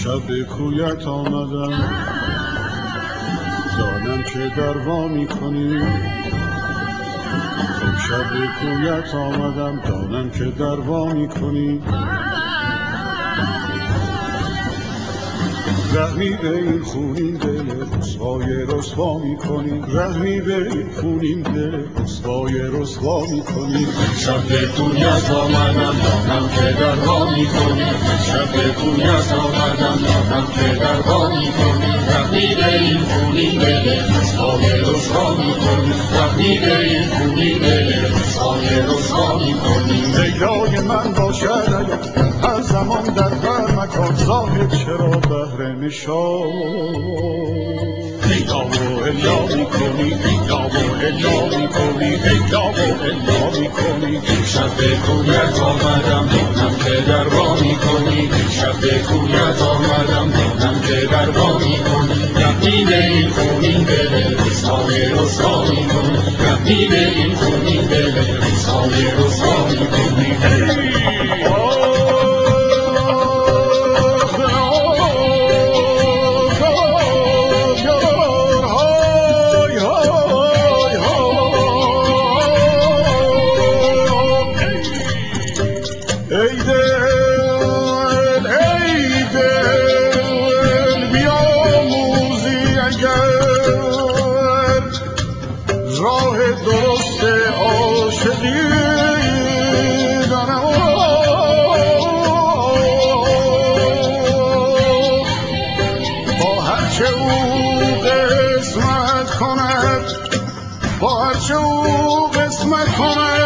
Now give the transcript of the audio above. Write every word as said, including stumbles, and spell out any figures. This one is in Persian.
شب به کویت آمدم دانم که در وا می‌کنی. شب به کویت آمدم دانم که در وا می‌کنی. رحمی به این خونین دل رسوای رسوا می‌کنی. رحمی به این خونین دل رسوای رسوا می‌کنی. شب به کویت آمدم دانم که در وا می‌کنی. شب به کویت آمدم دانم که در وا می‌کنی. رحمی به این خونین دل رسوای رسوا می‌کنی. رحمی به این خونین دل رسوای رسوا می‌کنی. لیلای من باشد اگر هر زمان در هر مکان زاهد چرا بهر نشان لیلا و الا می‌کنی. لیلا و الا می‌کنی. لیلا و الا می‌کنی. شب به کویت آمدم دانم که در وا می‌کنی. شب به کویت آمدم دانم که در وا می‌کنی. رحمی به این خونین دل رسوای رسوا می‌کنی. رحمی به این خونین دل رسوای رسوا می‌کنی. ای دل ای دل بیاموزی اگر راه درست عاشقی دانم با هرچه او قسمت کند با هرچه او قسمت کند